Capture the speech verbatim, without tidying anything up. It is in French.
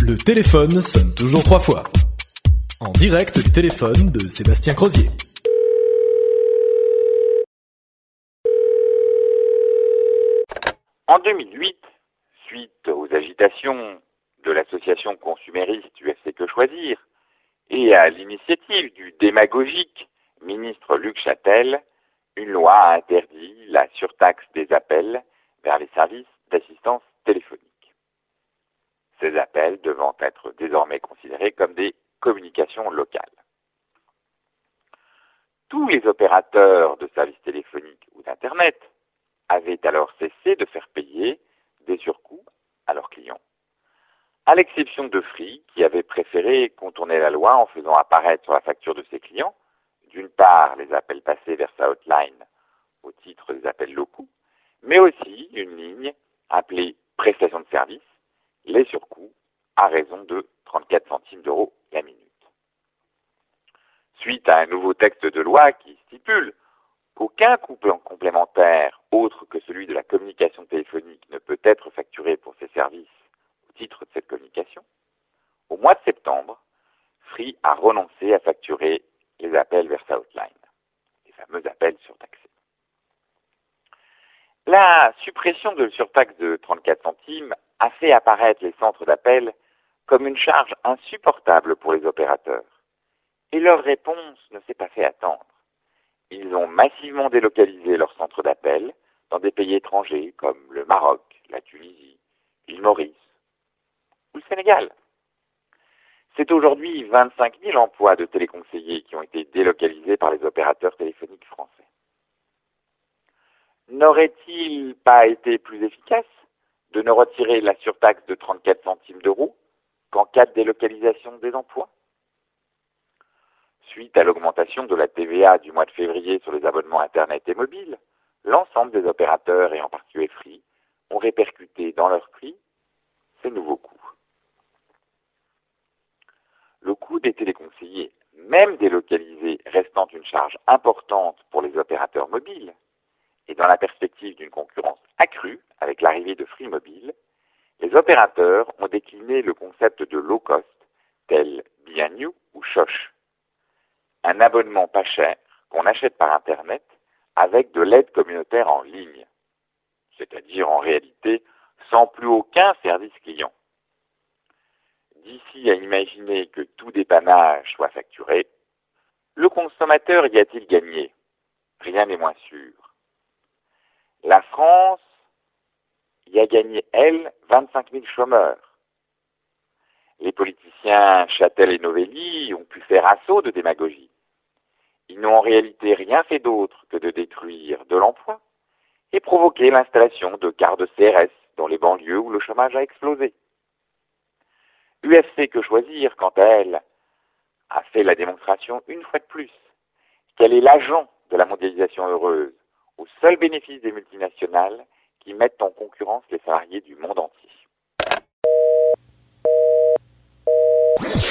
Le téléphone sonne toujours trois fois. En direct du téléphone de Sébastien Crozier. En deux mille huit, suite aux agitations de l'association consumériste U F C Que Choisir et à l'initiative du démagogique ministre Luc Châtel, une loi a interdit la surtaxe des appels vers les services d'assistance téléphonique. Ces appels devant être désormais considérés comme des communications locales. Tous les opérateurs de services téléphoniques ou d'Internet avaient alors cessé de faire payer des surcoûts à leurs clients. À l'exception de Free, qui avait préféré contourner la loi en faisant apparaître sur la facture de ses clients, d'une part les appels passés vers sa hotline au titre des appels locaux, mais aussi une ligne appelée prestation de service, les surcoûts à raison de trente-quatre centimes d'euros la minute. Suite à un nouveau texte de loi qui stipule qu'aucun coût complémentaire autre que celui de la communication téléphonique ne peut être facturé pour ces services au titre de cette communication, au mois de septembre, Free a renoncé à facturer les appels vers sa hotline, les fameux appels surtaxés. La suppression de la surtaxe de trente-quatre centimes a fait apparaître les centres d'appel comme une charge insupportable pour les opérateurs. Et leur réponse ne s'est pas fait attendre. Ils ont massivement délocalisé leurs centres d'appel dans des pays étrangers comme le Maroc, la Tunisie, l'île Maurice ou le Sénégal. C'est aujourd'hui vingt-cinq mille emplois de téléconseillers qui ont été délocalisés par les opérateurs téléphoniques français. N'aurait-il pas été plus efficace de ne retirer la surtaxe de trente-quatre centimes d'euros qu'en cas de délocalisation des emplois? Suite à l'augmentation de la T V A du mois de février sur les abonnements Internet et mobiles, l'ensemble des opérateurs, et en particulier Free, ont répercuté dans leurs prix ces nouveaux coûts. Le coût des téléconseillers, même délocalisés, restant une charge importante pour les opérateurs mobiles, et dans la perspective d'une concurrence accrue avec l'arrivée de Free Mobile, les opérateurs ont décliné le concept de low cost, tel Biennew ou Choche. Un abonnement pas cher qu'on achète par Internet avec de l'aide communautaire en ligne, c'est-à-dire en réalité sans plus aucun service client. D'ici à imaginer que tout dépannage soit facturé, le consommateur y a-t-il gagné? Rien n'est moins sûr. La France y a gagné, elle, vingt-cinq mille chômeurs. Les politiciens Châtel et Novelli ont pu faire assaut de démagogie. Ils n'ont en réalité rien fait d'autre que de détruire de l'emploi et provoquer l'installation de quarts de C R S dans les banlieues où le chômage a explosé. U F C Que Choisir, quant à elle, a fait la démonstration une fois de plus qu'elle est l'agent de la mondialisation heureuse, au seul bénéfice des multinationales qui mettent en concurrence les salariés du monde entier.